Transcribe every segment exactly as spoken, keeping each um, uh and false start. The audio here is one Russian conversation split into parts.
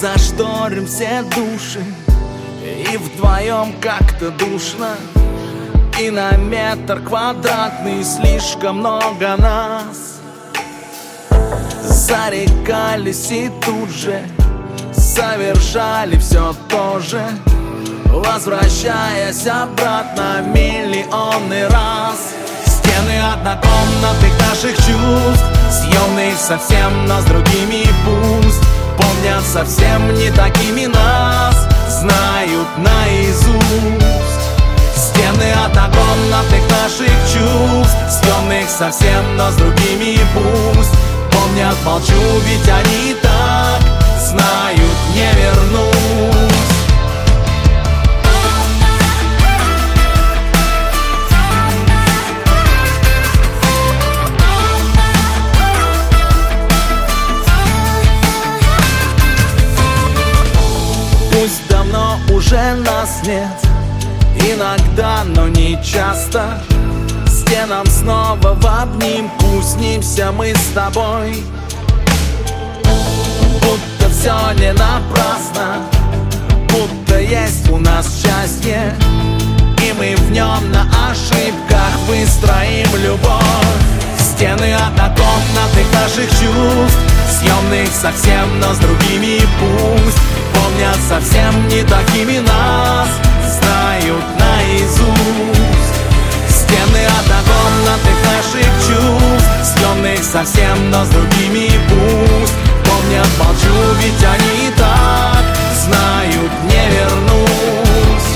зашторим все души, и вдвоем как-то душно, и на метр квадратный слишком много нас. Зарекались и тут же совершали все то же, возвращаясь обратно миллионный раз. Стены однокомнатных наших чувств, съемных совсем, но с другими пусть помнят совсем не такими нас, знают наизусть. Стены однокомнатных наших чувств, съемных совсем, но с другими пусть помнят, молчу, ведь они и так знают, не вернусь. Пусть давно уже нас нет, иногда, но не часто, стенам снова в обнимку снимся мы с тобой. Будто все не напрасно, будто есть у нас счастье, и мы в нем на ошибках выстроим любовь. Стены однокомнатных наших чувств, съемных совсем, но с другими пусть помнят совсем не такими нас, знают наизусть. Стены однокомнатных наших чувств, съемных совсем, но с другими пусть помнят, молчу, ведь они и так знают, не вернусь.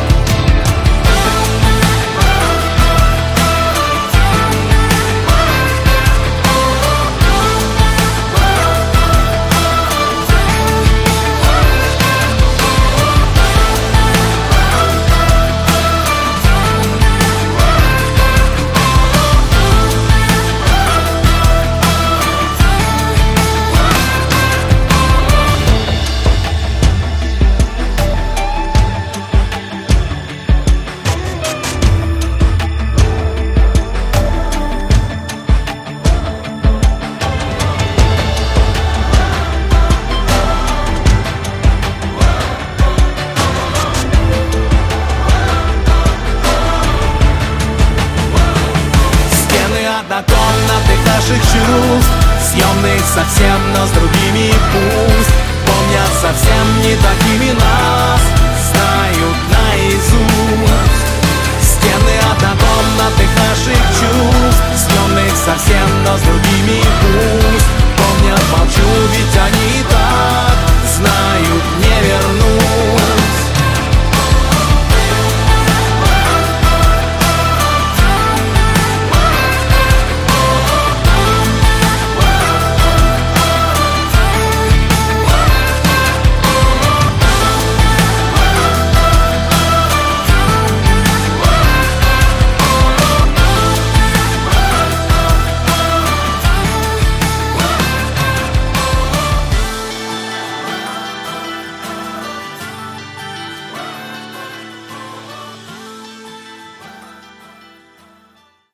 Однокомнатных наших чувств, съемных совсем, но с другими пусть помнят совсем не так